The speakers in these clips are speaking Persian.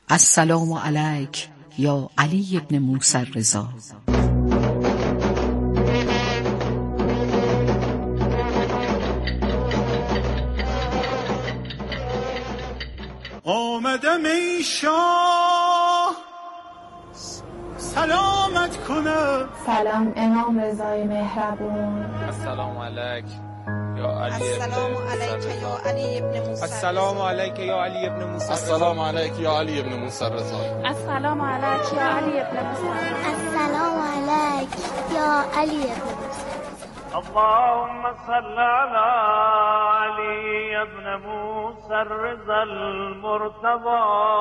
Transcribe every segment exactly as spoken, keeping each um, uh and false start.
السلام علیک یا علی ابن موسی الرضا. آمدم ای شاه سلامت کنم. سلام امام رضای مهربون. السلام علیک یا علی السلام علیک یا علی ابن موسی. السلام علیک یا علی ابن موسی. السلام علیک یا علی ابن موسی الرضا. السلام علیک یا علی ابن موسی. السلام علیک یا علی ابن موسی. اللهم صل على علي ابن موسى الرضا المرتضى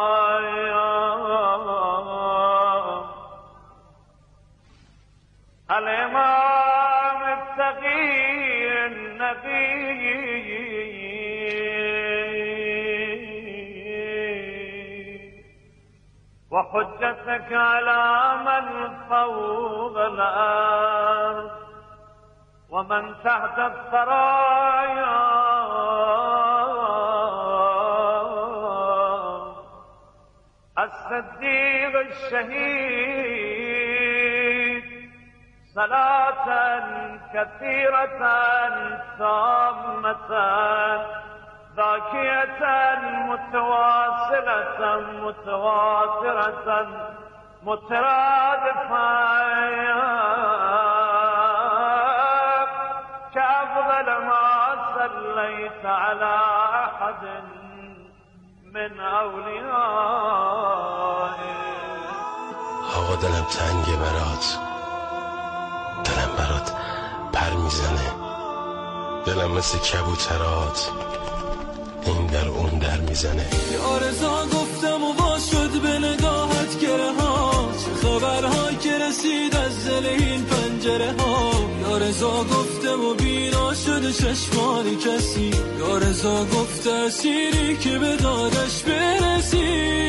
الإمام التقي النبي وحجتك على من فوق الأرض ومن تحت الثرايا الصديق الشهيد صلاة كثيرة تامة ذاكية متواصلة متواترة مترادفة كأفضل ما صليت على أحد من أوليائه. آقا دلم تنگه برات، دلم برات پر میزنه، دلم مثل کبوترات این در اون در میزنه. یا رضا گفتم و وا شد به نگاهت گره ها، چه خبرهایی که رسید از دل این پنجره ها. یا رضا گفتم و بینا شد چشمان کسی، یا رضا گفت اسیری که به دادش برسی.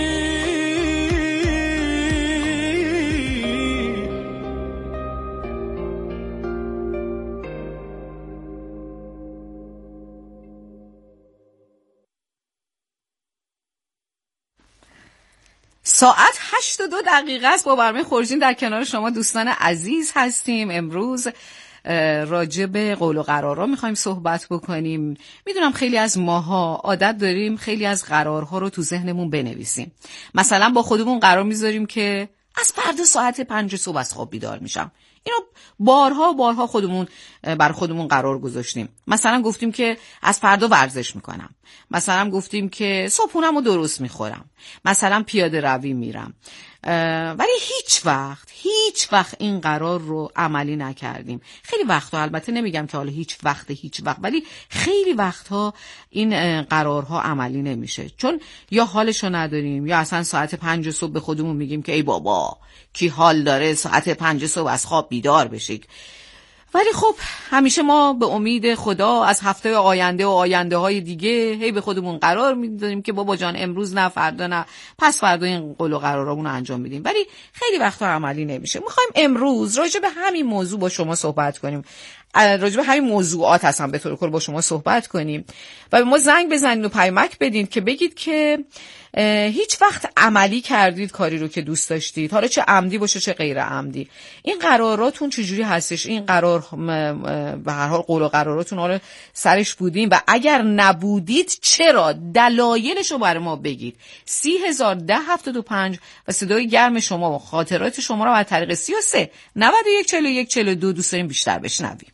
ساعت هشت و دو دقیقه است. با برنامه خورشید در کنار شما دوستان عزیز هستیم. امروز راجع به قول و قرارها میخوایم صحبت بکنیم. میدونم خیلی از ماها عادت داریم خیلی از قرارها رو تو ذهنمون بنویسیم. مثلا با خودمون قرار میذاریم که از فردا ساعت پنج صبح از خواب بیدار میشم. اینو بارها بارها خودمون بر خودمون قرار گذاشتیم. مثلا گفتیم که از فردا ورزش میکنم. مثلا گفتیم که صبحونمو درست میخورم. مثلا پیاده روی میرم. ولی هیچ وقت هیچ وقت این قرار رو عملی نکردیم. خیلی وقتها، البته نمیگم که حالا هیچ وقت هیچ وقت، ولی خیلی وقتها این قرارها عملی نمیشه، چون یا حالشو نداریم یا اصلا ساعت پنج صبح به خودمون میگیم که ای بابا کی حال داره ساعت پنج صبح از خواب بیدار بشید. ولی خب همیشه ما به امید خدا از هفته آینده و آینده های دیگه هی به خودمون قرار میدادیم که بابا جان امروز نه، فردا نه، پس فردا این قول و قرارامون رو انجام میدیم، ولی خیلی وقتا عملی نمیشه. میخوایم امروز راجع به همین موضوع با شما صحبت کنیم. راجع به همین موضوعات هستم به طور کل با شما صحبت کنیم و به ما زنگ بزنید و پیامک بدید که بگید که هیچ وقت عملی کردید کاری رو که دوست داشتید، حالا چه عمدی باشه چه غیر عمدی. این قراراتون چجوری هستش؟ این قرار به هر حال قول و قراراتون حالا سرش بودین و اگر نبودید چرا؟ دلایلش رو برای ما بگید. سی هزار ده هفتاد و پنج و صدای گرم شما و خاطرات شما رو از طریق سی و سه نود و یک چهل و یک چهل و دو دوست داریم بیشتر بشنویم.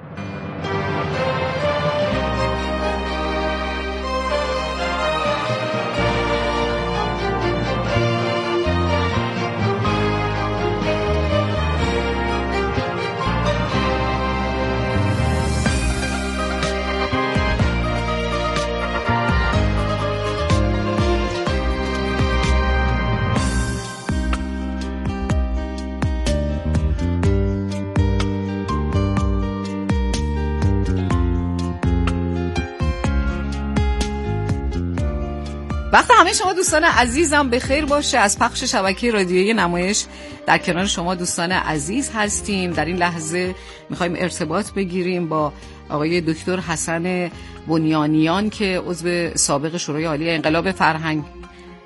وقت همه شما دوستان عزیزم بخیر باشه. از پخش شبکه رادیویی نمایش در کنار شما دوستان عزیز هستیم. در این لحظه میخوایم ارتباط بگیریم با آقای دکتر حسن بنیانیان که عضو سابق شورای عالی انقلاب فرهنگ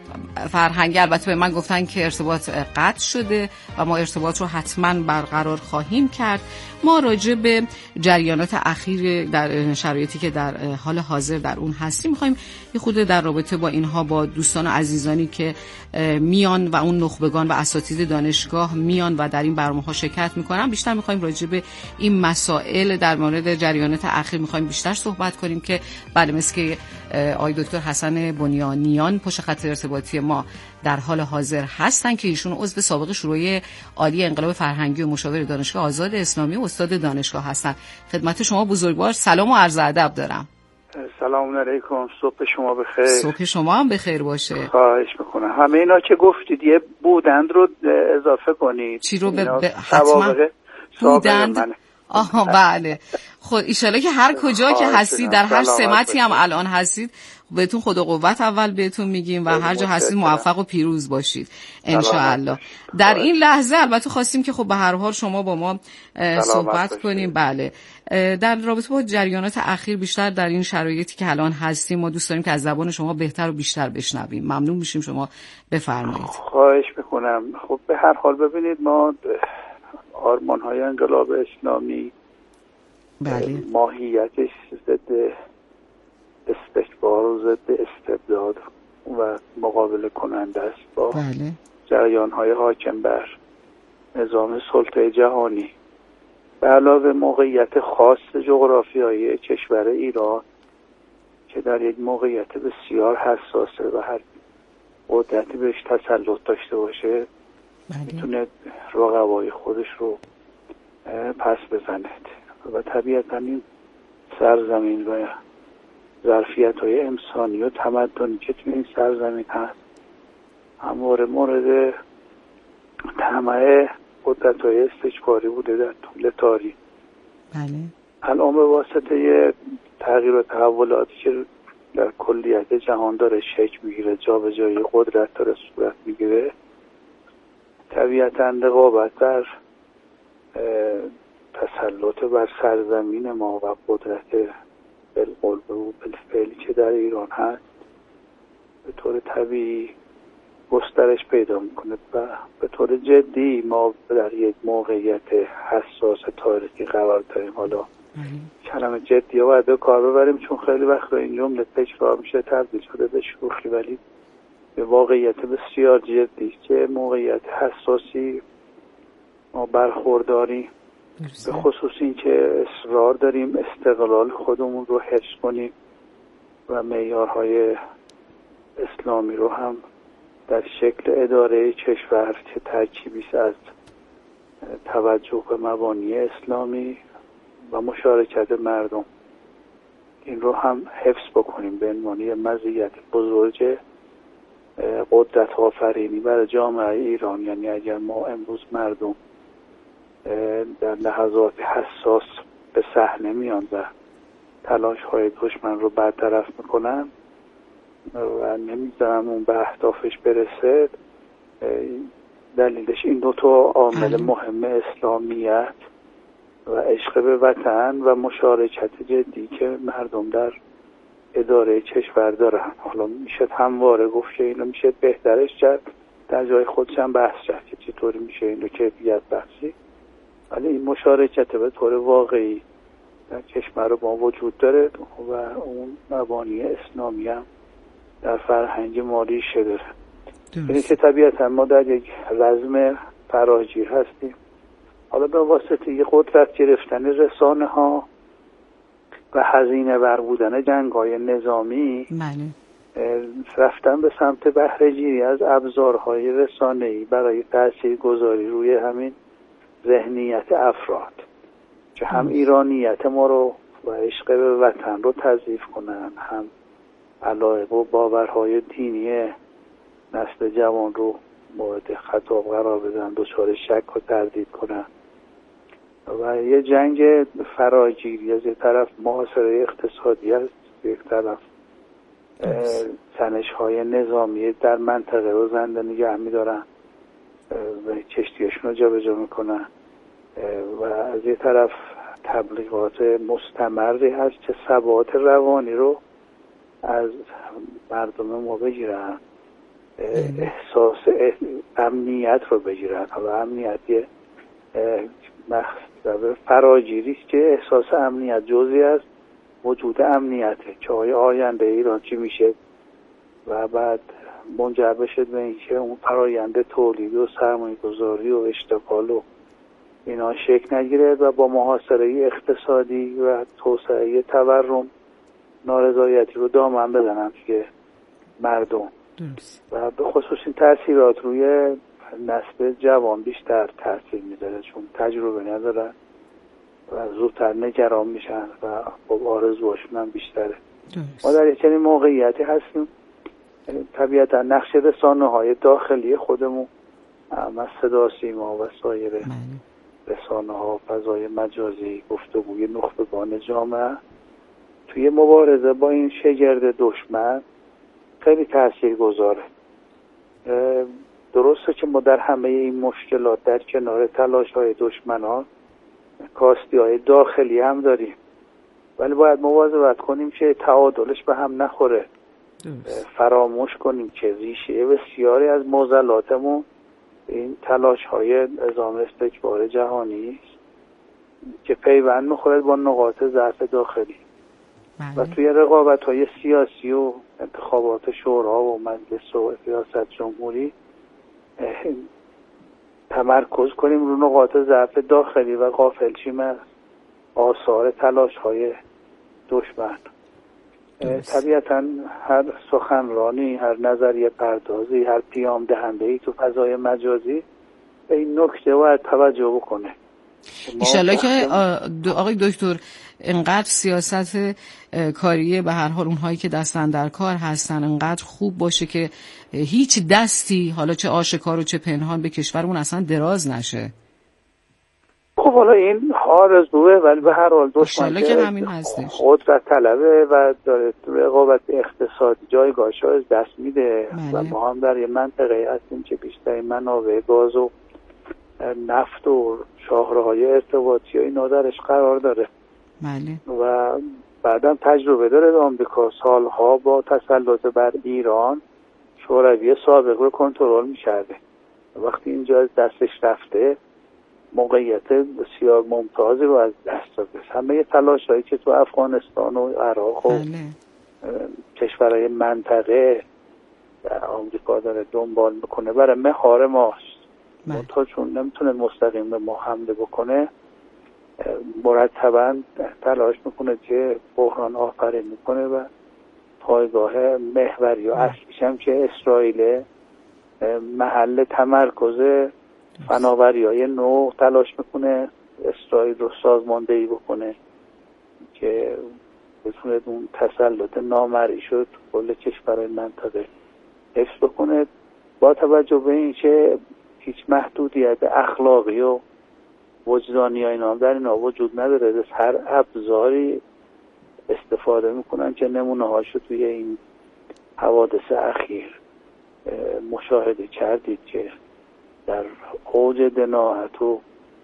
فرهنگی البته به من گفتن که ارتباط قطع شده و ما ارتباط رو حتما برقرار خواهیم کرد. ما راجع به جریانات اخیر در شرایطی که در حال حاضر در اون هستیم می‌خوایم یه خود در رابطه با اینها با دوستان و عزیزانی که میان و اون نخبگان و اساتید دانشگاه میان و در این برنامه‌ها شرکت می‌کنن بیشتر می‌خوایم راجع به این مسائل در مورد جریانات اخیر می‌خوایم بیشتر صحبت کنیم که بله مثل که آقای دکتر حسن بنیانیان پشت خط ارتباطی ما در حال حاضر هستن که ایشون عضو سابق شورای عالی انقلاب فرهنگی و مشاور دانشگاه آزاد اسلامی و استاد دانشگاه هستن. خدمت شما بزرگوار سلام و عرض ادب دارم. سلام علیکم، صبح شما بخیر. صبح شما هم بخیر باشه. خواهش میکنم. همه اینا که گفتید یه بودند رو اضافه کنید. چی رو به ب... حتما بودند؟ آها بله. خود ایشالا که هر کجا که هستید در هر سمتی هم الان هستید بهتون خدا قوت اول بهتون میگیم و هر جا هستید موفق و پیروز باشید ان شاء الله. در این لحظه البته خواستیم که خب به هر حال شما با ما صحبت کنیم. بله در رابطه با جریانات اخیر بیشتر در این شرایطی که الان هستیم ما دوست داریم که از زبان شما بهتر و بیشتر بشنویم. ممنون میشیم شما بفرمایید. خواهش میکنم. خب به هر حال ببینید ما آرمان‌های انقلاب اسلامی بله ماهیتش ضد استکبار و ضد استبداد و مقابله کننده است با بله. جریان‌های حاکم بر نظام سلطه جهانی. به علاوه موقعیت خاص جغرافیایی کشور ایران که در یک موقعیت بسیار حساسه و هر قدرتی بهش تسلط داشته باشه بله. میتونه رقبای خودش رو پس بزنه و طبیعتا این سرزمین و ظرفیت‌های انسانی و تمدنی که توی این سرزمین هست همواره مورد طمع قدرت‌های استکباری بوده در طول تاریخ. بله. الان به واسطه تغییر و تحولاتی که در کلیت جهان داره شکل میگیره، جابجایی قدرت داره صورت میگیره، طبیعتا رقابت در تسلط بر سرزمین ما و قدرت بالقلب و بالفعلی که در ایران هست به طور طبیعی گسترش پیدا میکنه و به طور جدی ما در یک موقعیت حساس تاریخی قرار داریم. حالا کلمه جدی رو باید به کار ببریم چون خیلی وقت این جمله تکرار میشه تبدیل شده به شوخی، ولی به واقعیت بسیار جدی که موقعیت حساسی ما برخورداریم، به خصوص این که اصرار داریم استقلال خودمون رو حفظ کنیم و معیارهای اسلامی رو هم در شکل اداره کشور که ترکیبی است از توجه به مبانی اسلامی و مشارکت مردم این رو هم حفظ بکنیم به عنوان مزیت بزرگ قدرت آفرینی برای جامعه ایران. یعنی اگر ما امروز مردم در لحظات حساس به صحنه میان و تلاش های دشمن رو برطرف میکنن و نمیذارن اون به اهدافش برسه، دلیلش این دو تا عامل مهم اسلامیت و عشق به وطن و مشارکت جدی که مردم در اداره کشور دارن. حالا میشه همواره گفت که اینو میشه بهترش کرد، در جای خودش هم بحث کرد که چطوری میشه اینو کیفیت بخشی، ولی این مشارکت به طور واقعی در کشور ما وجود داره و اون مبانی اسلامی هم در فرهنگ ما ریشه داره. یعنی که طبیعتا ما در یک رزم فراگیر هستیم. حالا به واسطه یه قدرت گرفتن رسانه ها و هزینه ور بودن جنگ های نظامی رفتن به سمت بهره گیری از ابزارهای رسانه‌ای برای تاثیرگذاری روی همین ذهنیت افراد که هم ایرانیت ما رو و عشق به وطن رو تضعیف کنن، هم علایق و باورهای دینی نسل جوان رو مورد خطاب قرار بدن، دچار شک و تردید کنن و یه جنگ فراگیری از یک طرف محاصره اقتصادی است، یک طرف تنش های نظامی در منطقه رو زنده نگه می‌دارن و کشتیشون رو جا به جا میکنن و از یک طرف تبلیغات مستمری هست که ثبات روانی رو از مردم ما بگیرن. احساس امنیت رو بگیرن و امنیتی فراگیری است که احساس امنیت جزئی از وجود امنیته که آینده ایران چی میشه و بعد منجر بشه به اینکه اون فرآیند تولید و سرمایه‌گذاری و اشتغال و اینا شکل نگیره و با محاصره اقتصادی و توسعه تورم نارضایتی رو دامن بزنن که مردم درست. و به خصوص این تاثیرات روی نسل جوان بیشتر تاثیر میذاره چون تجربه ندارن و زودتر نگران میشن و خب آرزوهاشون هم بیشتره. درست. ما در یک چنین موقعیتی هستیم. طبیعتا نقش رسانه‌های داخلی خودمون از صدا سیما و سایر رسانه‌ها، فضای مجازی، گفتگوی نخبگان جامعه توی مبارزه با این شگرد دشمن خیلی تاثیرگذاره. درسته که ما در همه این مشکلات در کنار تلاش‌های دشمنان کاستی‌های داخلی هم داریم، ولی باید مواظبت کنیم که تعادلش به هم نخوره. فراموش کنیم که ریشه بسیاری از معضلاتمون این تلاش‌های نظام استکبار جهانی است که پیوند می‌خوره با نقاط ضعف داخلی. بله. و توی رقابت‌های سیاسی و انتخابات شورا و مجلس و ریاست جمهوری تمرکز کنیم رو نقاط ضعف داخلی و غافل شیم از آثار تلاش‌های دشمن. طبیعتاً هر سخنرانی، هر نظریه پردازی، هر پیام دهنده‌ای تو فضای مجازی به این نکته باید توجه بکنه. ایشالله که آقای دکتر انقدر سیاست کاریه به هر حال اونهایی که دستن در کار هستن انقدر خوب باشه که هیچ دستی حالا چه آشکار و چه پنهان به کشورمون اصلا دراز نشه. خب حالا این آرزوه، ولی به هر حال دشمن که همین هستش قدرت طلبه و داره رقابت اقتصادی جایگاهش رو از دست میده و ما هم در یه منطقه هستیم که بیشتر منابع گاز و نفت و شاهراهای ارتباطی و اینا درش قرار داره. بله. و بعدم تجربه داره آمریکا سالها با تسلط بر ایران شوروی سابق رو کنترل می‌کرده. وقتی اینجا از دستش رفته موقعیت بسیار ممتازی رو از دست داده. همه تلاش‌هایی که تو افغانستان و عراق و کشورهای منطقه در آمریکا داره دنبال میکنه برای مهار ماست. تا چون نمیتونه مستقیم به ما حمله بکنه مرتباً تلاش میکنه که بحران آفرین میکنه و پایگاه محوری و اصلیش هم که اسرائیل محل تمرکز فناوری‌های نو تلاش میکنه اسرائیل رو سازماندهی بکنه که بتونه اون تسلط نامرئی شد کل کشورهای منطقه حفظ بکنه با توجه به این که هیچ محدودیت اخلاقی و وجدانی ها اینا هم در اینا وجود نداره. از هر ابزاری استفاده میکنن که نمونه هاشو توی این حوادث اخیر مشاهده کردید که در اوج دناعت و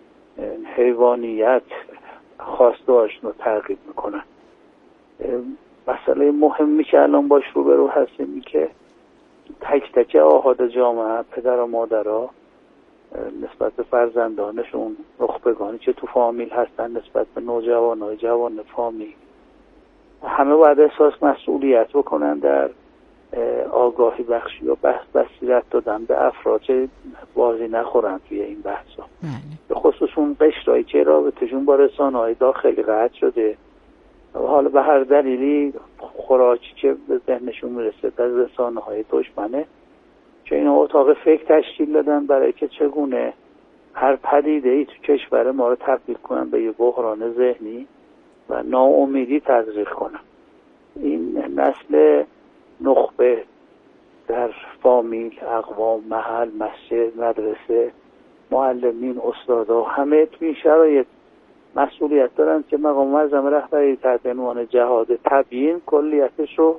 حیوانیت خواسته‌هاشون رو ترغیب میکنن. مسئله مهمی که الان باش روبرو هستیم این که تک تک آحاد جامعه پدر و مادرها نسبت به فرزندانشون نخبگانی که تو فامیل هستن نسبت به نوجوانای جوان فامیل همه باید احساس مسئولیت بکنن در آگاهی بخشی و بحث بصیرت دادن به افراد که بازی نخورن توی این بحثا. به خصوص اون قشرهایی که رابطه‌شون با رسانه‌های داخلی قطع شده و حالا به هر دلیلی خوراکی که به ذهنشون میرسه از رسانه‌های دشمنه که اینا اتاق فکر تشکیل دادن برای که چگونه هر پدیده‌ای تو کشور ما رو تبدیل کنن به یه بحران ذهنی و ناامیدی تزریق کنن. این نسل نخبه در فامیل، اقوام، محل، مسجد، مدرسه، معلمین، استادا همه توی شرایط مسئولیت دارن که مقام معظم رهبری تحت عنوان جهاد تبیین کلیتش رو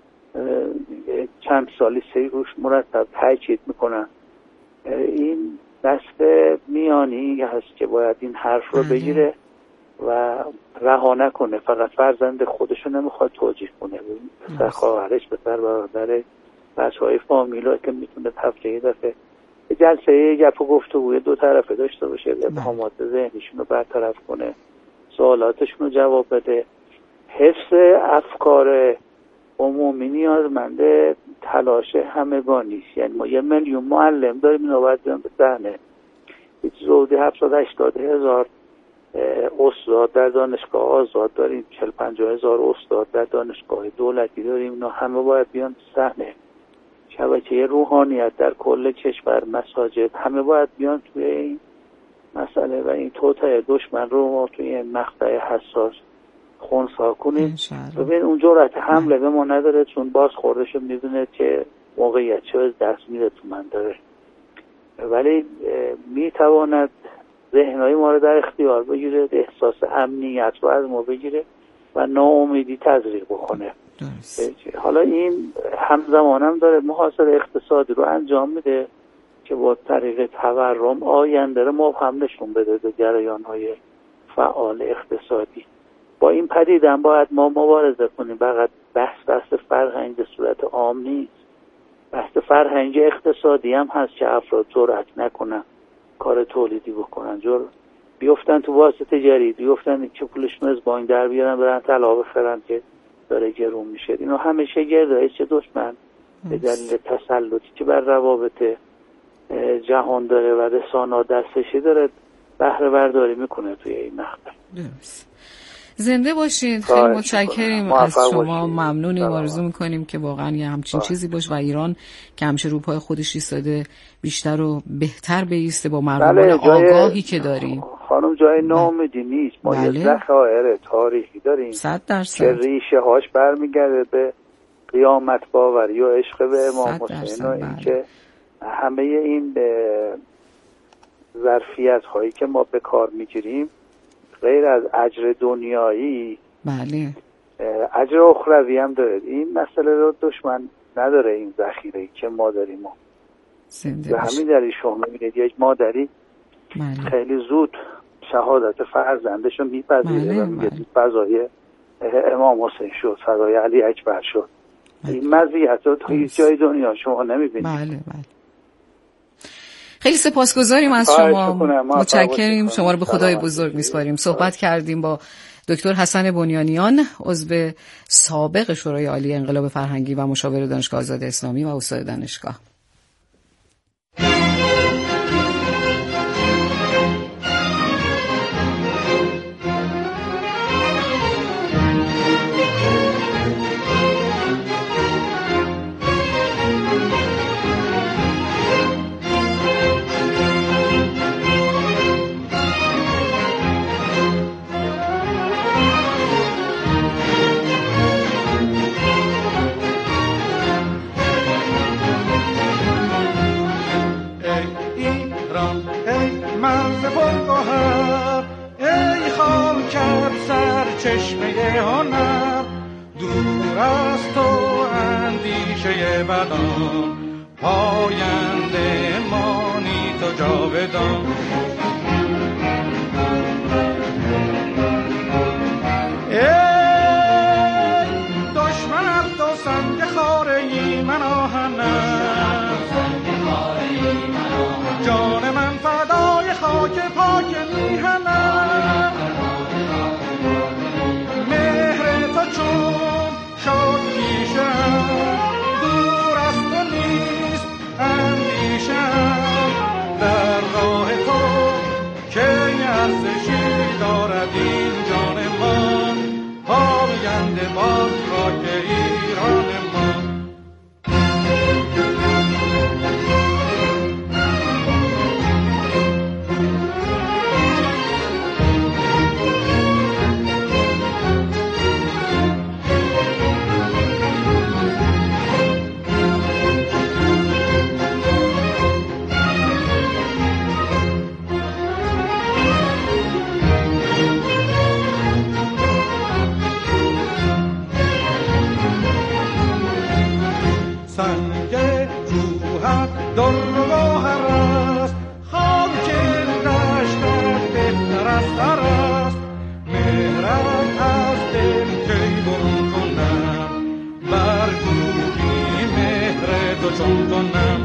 چند سالی سری روش مرتب تاکید میکنن. این نسل میانی هست که باید این حرف رو بگیره و رها نکنه. فقط فرزند خودشو نمیخواد توجیه کنه، پسر خواهرش، پسر برادرش، بچه‌های فامیلا که میتونه هفته یه دفعه جلسه گپ و گفتگوی دو طرفه داشته باشه، ابهامات ذهنیشون رو برطرف کنه، سوالاتشون رو جواب بده. حفظ افکار عمومی نیازمند تلاش همگانی است. یعنی ما یه میلیون معلم داریم، اینا باید بیان به صحنه. حدود هفتاد هشتاد هزار استاد در دانشگاه آزاد داریم، چهل پنجاه هزار استاد در دانشگاه دولتی داریم، اینا همه باید بیان به صحنه. شبکه روحانیت در کل کشور، مساجد، همه باید بیان توی این مسئله و این توطئه دشمن رو ما توی این مقطع حساس خنثی کنیم. ببین اون جرأت حمله به ما نداره، چون باز خوردشو میدونه که موقعیت چه از دست میده تو من داره، ولی میتواند ذهنهای ما رو در اختیار بگیره، احساس امنیت رو از ما بگیره و ناامیدی تزریق بکنه. حالا این همزمان هم داره محاصره اقتصادی رو انجام میده که با طریق تورم آینده رو مبهم نشون بده به جریان‌های فعال اقتصادی. با این پدیده هم باید ما مبارزه کنیم. فقط بحث بحث فرهنگ به صورت عام نیست، بحث فرهنگ اقتصادی هم هست که افراد جرأت نکنن کار تولیدی بکنن، جور بیفتن تو واسطه تجاری، بیفتن که پولشون از بانک در بیارن برن طلا بخرن که داره گرون میشه. اینو همیشه گردایش چه دشمن به دلیل تسلطی که بر روابط جهان داره و رسانه‌ها دستشی داره بهره برداری میکنه توی این مقطع. درست. زنده باشین. خیلی متشکریم از شما، ممنونیم، آرزو میکنیم که واقعا یه همچین آه. چیزی باشه و ایران که همیشه رو پای خودش ایستاده بیشتر و بهتر بیسته با مردمان آگاهی که داریم. خانم جای ناامیدی نیست، ما بله. یه ذخایر تاریخی داریم صد درصد که ریشه هاش برمیگرده به قیامت باوری و عشق به امام حسین و این که همه این ظرفیت هایی که ما به کار میگیریم غیر از اجر دنیایی بله اجر اخروی هم داره. این مسئله رو دشمن نداره، این ذخیره که ما داریم. ما به همین دلیل شما میبینید یک مادری بله. خیلی زود شهادت فرزندش رو میپذیره بله. و میگه فضای امام حسین شد، فضای علی اکبر شد. بله. این مزیت رو تا هیچ جای دنیا شما نمیبینید. بله بله. خیلی سپاسگزاریم از شما، متشکریم. شما رو به خدای بزرگ میسپاریم. صحبت کردیم با دکتر حسن بنیانیان، عضو سابق شورای عالی انقلاب فرهنگی و مشاور دانشگاه آزاد اسلامی و استاد دانشگاه. چشمه هنر دور از تو اندیشه بدان، پاینده مانی تو جاودان. ای دشمن از تو سنگ خاره من آهنم، جان من فدای خاک پاک میهنم. چون شاد پیشم دور از تو نیست اندیشم، در راه تو که ارزشی دارد این جان من، پاینده باز خاک ایران من. سنگ روحت در و گوهر است، خاک دشتت بهتر از سر است. مهرت از دل کی برون کنم، برگویی مهر تو چون تو نه.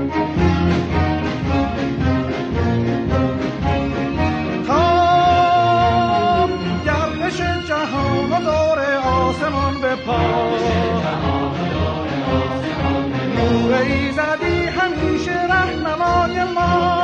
تا گردش جهان و دور آسمان به پا، نور ایزدی همیشه رهنمای ما،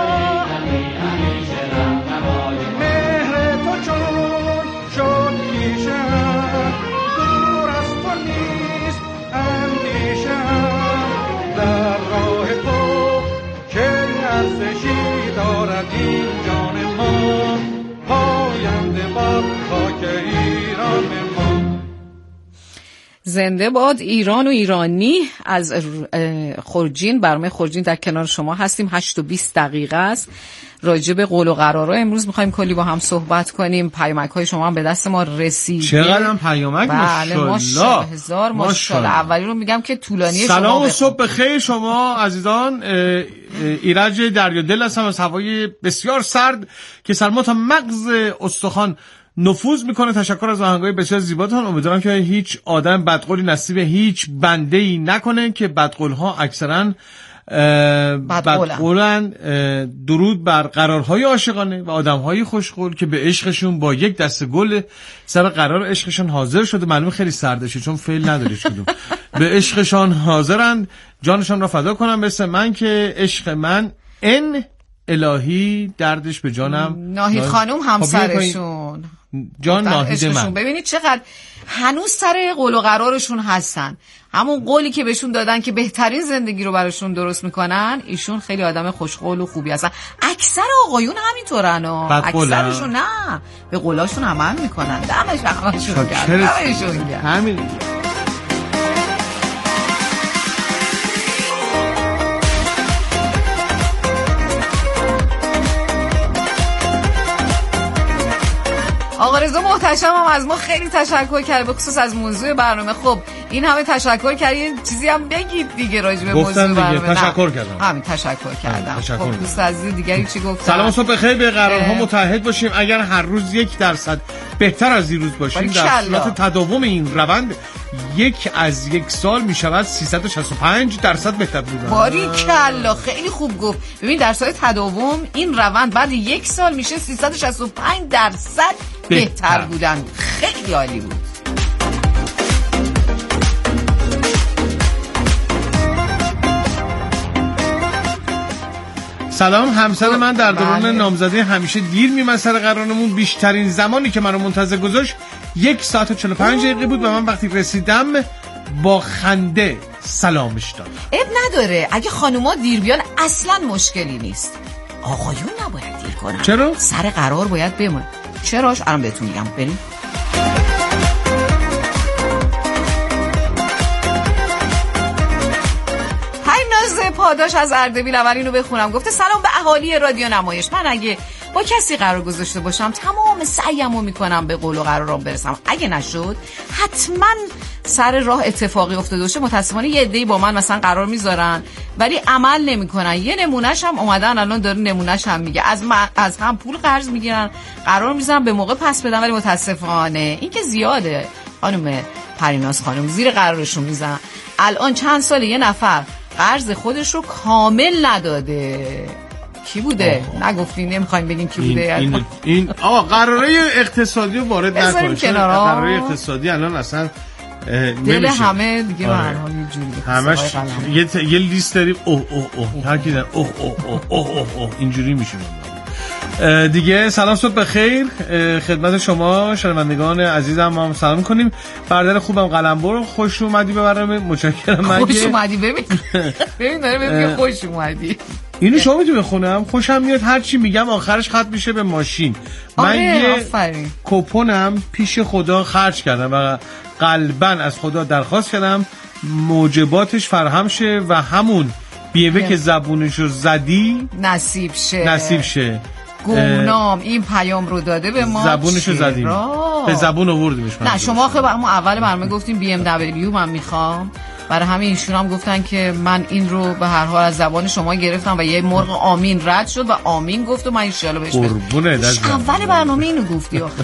مهر تو چون شد پیشم، دور از تو نیست اندیشم، در راه تو که ارزشی دارد این جان ما، پاینده باد خاک ایران ما. زنده باد ایران و ایرانی. از خورجین، برنامه خورجین در کنار شما هستیم. هشت و بیست دقیقه است. راجع به قول و قرارا امروز میخوایم کلی با هم صحبت کنیم. پیامک های شما هم به دست ما رسیده. چقدر هم پیامک؟ بله ماشاءالله، هزار ماشاءالله. اولی رو میگم که طولانی شما. سلام و صبح بخیر شما عزیزان. ایرج دریادل هستم از هوای بسیار سرد که سرما تا مغز استخوان نفوذ میکنه. تشکر از آهنگای بسیار زیباتون. امیدوارم که هیچ آدم بدقولی نصیب هیچ بنده‌ای نکنه که بدقول‌ها اکثرا بدقولن. درود بر قرارهای عاشقانه و آدمهای خوشقول که به عشقشون با یک دسته گل سر قرار عشقشون حاضر شده. معلومه خیلی سردشه چون فعل نداره کدوم. به عشقشان حاضرن جانشان را فدا کنم، مثل من که عشق من ان الهی دردش به جانم. ناهید خانم همسرشون جان ناهید من. ببینید چقدر هنوز سر قول و قرارشون هستن. همون قولی که بهشون دادن که بهترین زندگی رو براشون درست میکنن. ایشون خیلی آدم خوشقول و خوبی هستن. اکثر آقایون همینطورن ها. اکثرشون نه به قولاشون عمل میکنن. دمش همشون گرد. دمشون گرد. همین. آقا رضا محتشم هم از ما خیلی تشکر کرد، به خصوص از موضوع برنامه. خب این همه تشکر کردین، چیزی هم بگید دیگه راجع به موضوع برنامه. تشکر کردم. همین تشکر کردم. خب دوست عزیز دیگری چی گفتن؟ سلام و صبح بخیر. به قرارها متحد باشیم. اگر هر روز یک درصد بهتر از این روز باشیم، در صورت تداوم این روند یک از یک سال می شود سیصد و شصت و پنج درصد بهتر بودن. باریکلا، خیلی خوب گفت. ببین در صورت تداوم این روند بعد یک سال میشه سیصد و شصت و پنج درصد بهتر بودن. خیلی عالی بود. سلام، همسر من در دوران نامزدی همیشه دیر میمد سر قرارمون. بیشترین زمانی که منو منتظر گذاشت یک ساعت و چهل و پنج دقیقه بود و من وقتی رسیدم با خنده سلامش دادم. اب نداره، اگه خانوما دیر بیان اصلا مشکلی نیست. آقایون نباید دیر کنن. چرا؟ سر قرار باید بمونه. چراش؟ الان بهتون میگم. بریم. پریناز پاداش از اردبیل اولینو بخونم. گفته سلام به اهالی رادیو نمایش. من اگه با کسی قرار گذاشته باشم تمام سعیمو میکنم به قول و قرارم برسم. اگه نشد حتما سر راه اتفاقی افتاده باشه. متاسفانه یه عده‌ای با من مثلا قرار میذارن ولی عمل نمیکنن. یه نمونهش هم اومدن الان داره نمونهش هم میگه. از من از هم پول قرض میگیرن، قرار میذارن به موقع پس بدن ولی متاسفانه این که زیاده. خانم پریناز خانم زیر قرارشون میزنن. الان چند ساله یه نفر قرض خودش رو کامل نداده. کی بوده؟ آه. نگفتین، نمیخوایم بگین کی بوده. این, این, این آقا قراره اقتصادی رو وارد نکنید. قراره اقتصادی الان اصلا دل همه دیگه به هر حال یه جوری همش یه, ت... یه لیست داریم. اوه اوه اوه هر کی داره اوه اوه اوه اوه اوه اینجوری میشه دیگه. سلام صبح بخیر خدمت شما شنوندگان عزیزم. ما هم سلام کنیم. برادر خوبم قلمبر، خوش اومدی به برنامه. متشکرم. من خوش اومدی. ببین ببین داره ببین خوش اومدی. اینو شما میتونی بخونم. خوشم میاد هر چی میگم آخرش ختم میشه به ماشین. من آره یه آفرین. کوپنم پیش خدا خرج کردم و قلباً از خدا درخواست کردم موجباتش فراهم شه و همون بیمه که زبونشو زدی نصیب شه نصیب شه. گمنام این پیام رو داده به ما. زبونشو زدیم به زبون آوردیمش. نه شما خب ما اول برنامه گفتیم بی ام دبلیو من میخوام، برای همین ایشون هم گفتن که من این رو به هر حال از زبان شما گرفتم و یه مرغ آمین رد شد و آمین گفت و من ان شاء الله بهش قربونه دست اول برنامه اینو گفتی آخه.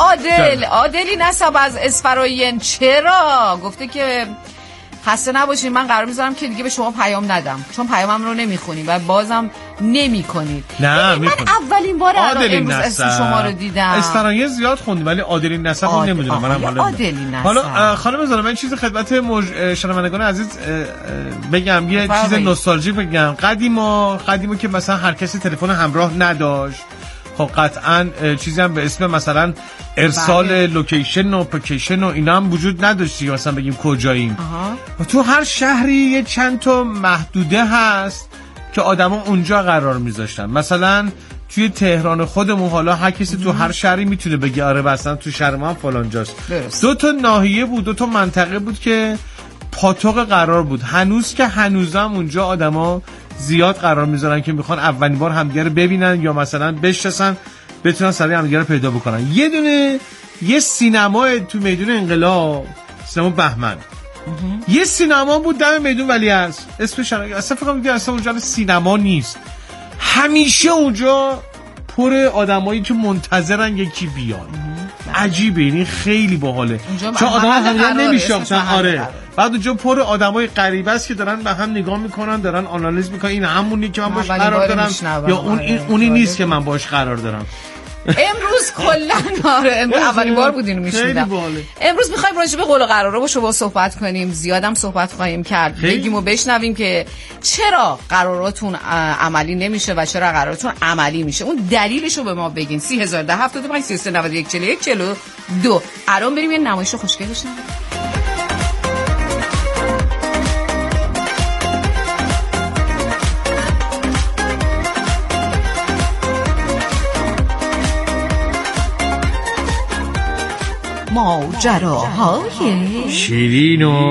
عادل عادلی نصب از اسفراین چرا گفته که خسته نباشید، من قرار میذارم که دیگه به شما پیام ندم چون پیامم رو نمیخونید و بازم نمیکنید. نه من اولین بار امروز اسم شما رو دیدم. اسفراین زیاد خوندی ولی عادلی نصب رو نمیدونم. منم حالا عادلی نصب. حالا خانم زارا من چیز خدمت مج... شنوندگان عزیز بگم، یه چیز نوستالژیک بگم. قدیما قدیما که مثلا هر کسی تلفن همراه نداشت، خب قطعاً چیزی هم به اسم مثلا ارسال بله. لوکیشن و پوکیشن و اینا هم وجود نداشتی، مثلا بگیم کجاییم. و تو هر شهری یه چند تا محدوده هست که آدما اونجا قرار میذاشتن. مثلا توی تهران خودمون حالا هر کسی تو هر شهری میتونه بگه آره مثلا تو شهر من فلان جاست. دو تا ناحیه بود، دو تا منطقه بود که پاتوق قرار بود. هنوز که هنوزم اونجا آدما زیاد قرار میذارن که میخوان اولین بار همدیگه رو ببینن یا مثلا بشناسن، بتونن سریع همدیگه رو پیدا بکنن. یه دونه یه سینما تو میدون انقلاب، سینما بهمن، یه سینما بود دم میدون ولیعصر، اسمش اصلا فکر کنم دیگه اصلا اونجا سینما نیست. همیشه اونجا پر آدمایی که منتظرن یکی بیاد. عجیبه، این خیلی باحاله چون آدما همدیگه نمیشناختن. آره بعد اونجا پر آدمای غریبه است که دارن به هم نگاه میکنن، دارن آنالیز میکنن این همونی که من باش قرار دارم یا اون این اونی نیست که من باش قرار دارم. امروز کلا آره امروز اولین بار بود اینو میشنیدم. امروز میخوایم راجع به قول و قرارا با شما صحبت کنیم، زیادم صحبت خواهیم کرد، بگیم و بشنویم که چرا قراراتون عملی نمیشه و چرا قراراتون عملی میشه. اون دلیلشو به ما بگین. سه هزار و ده هفتاد و پنج سی و سه نود و یک چهل و یک چهل و دو. الان بریم یه نمایش خوشگل بشنویم. ماجراهای شیرین و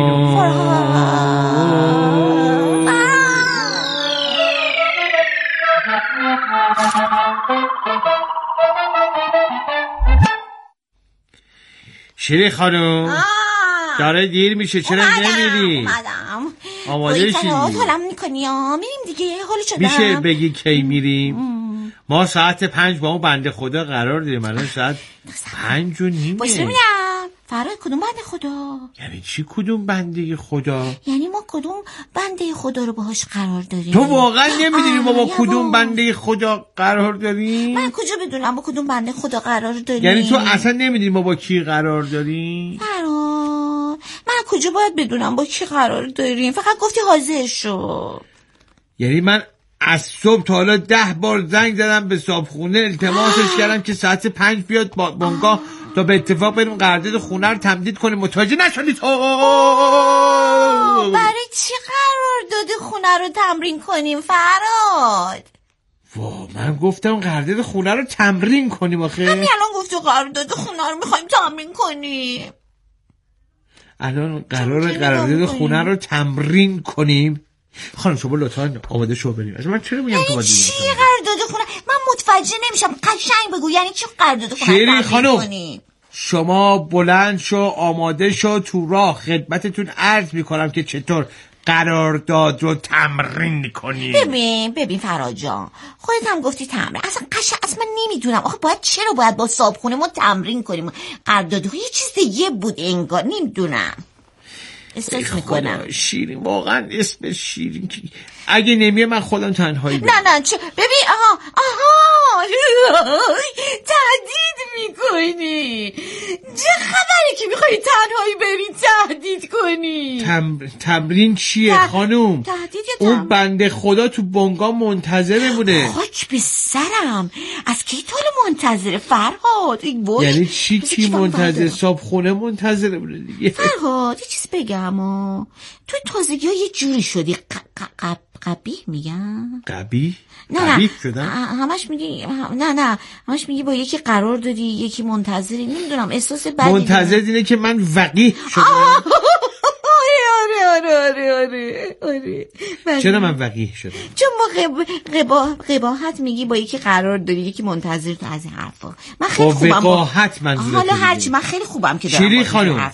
شیرین خانم داره دیر میشه، چرا نمیری؟ آماده شدی؟ حالم میکنی ها میریم دیگه، حالا شدم. میشه بگی کی میریم؟ ما ساعت پنج با اون بنده خدا قرار داریم، الان ساعت پنج و نیمه. باشه ببینم فرای کدوم بنده خدا؟ یعنی چی کدوم بنده خدا؟ یعنی ما کدوم بنده خدا رو باهاش قرار داریم؟ تو واقعا نمیدونی ما با کدوم بنده خدا قرار داریم؟ من کجا بدونم با کدوم بنده خدا قرار داریم؟ یعنی تو اصلا نمیدونی ما با کی قرار داریم؟ فراد من کجا باید بدونم با کی قرار داریم؟ فقط گفتی حاضر شو. یعنی من از صبح تا حالا ده بار زنگ زدم به صاحبخونه التماسش کردم که ساعت پنج بیاد با بنگاه تا به اتفاق بریم قرارداد خونه رو تمدید کنیم، متوجه نشدی تو؟ برای چی قرارداد خونه رو تمرین کنیم فراد؟ وا من گفتم قرارداد خونه رو تمرین کنیم آخه. همین الان گفتی قرارداد خونه رو میخوایم تمرین کنیم. الان قرار قرارداد خونه رو تمرین کنیم. خانم شما لطفاً آماده شو بریم. من چرا میگم تو باید چی قرارداد خونه؟ من متوجه نمیشم، قشنگ بگو یعنی چی قرارداد خونه شیرین خانم شما بلند شو، آماده شو، تو راه خدمتتون عرض میکنم که چطور قرارداد رو تمرین کنی. ببین ببین فراد جان خودت هم گفتی تمرین، اصلا قشنگ اصلا نمیدونم آخه باید چرا باید با صاحبخونه ما تمرین کنیم؟ قرارداد یه چیز دیگه بود انگار، نمیدونم استرس میکنم. شیرین واقعا اسم شیرین که اگه نمیه من خودم تنهایی برم. نه نه چه ببین آها آها تهدید میکنی. چه خبره که میخوای تنهایی بری تهدید کنی؟ تم... تمرین چیه ت... خانوم؟ تهدید یا تم... اون بنده خدا تو بنگاه منتظره بوده. خاک به سرم، از کی تا منتظره فرهاد؟ یعنی چی کی منتظر؟ صاحب خونه منتظره بوده دیگه. فرهاد یه چیز بگم ها، تو تازگی ها یه جوری شدی ق... ق... قبیح میگن؟ قبیح؟ نه قبیح نه شدن؟ همش میگی نه نه همش میگی با یکی قرار داری یکی منتظری، نمیدونم احساس بدی منتظر دینه که من وقیح شدم. آره آره آره آره آره آره چرا من وقیح شدم؟ چون ما قب... قبا... قباحت میگی با یکی قرار داری یکی منتظر تو از این حرفا. من خیلی خوبم وقاحت منظورت. حالا هرچی من خیلی خوبم که دارم شیرین خانم